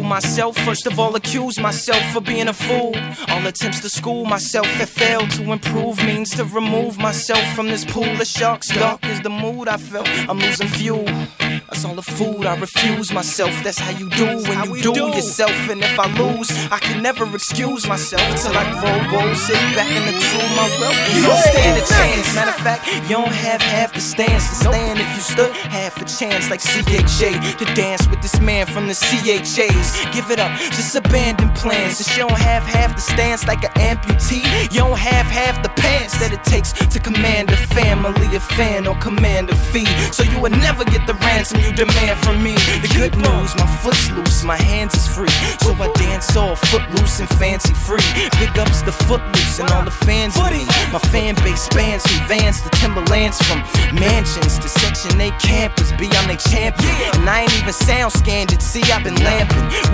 myself. First of all, accuse myself for being a fool. All attempts to school myself have failed to improve. Means to remove myself from this pool of sharks. Dark is the mood I felt, I'm losing fuel. That's all the food, I refuse myself. That's how you do when you do yourself. And if I lose, I can never excuse myself till I roll, sit back and accrue my wealth. You don't stand a chance. Matter of fact, you don't have half the stance to stand if you stood half a chance like CHA to dance with this man from the CHAs. Give it up, just abandon plans. Since you don't have half the stance like an amputee, you don't have half the pants that it takes to command a family, a fan, or command a fee. So you would never get the ransom you demand from me. The good news, my foot's loose, my hands is free. So I dance all footloose and fancy free. Big ups the footloose and all the fans of me. My fan base spans from Vans to Timberlands, from mansions to Section 8 campus. Be I'm they champion, and I ain't even sound scanned it. See, I've been lamping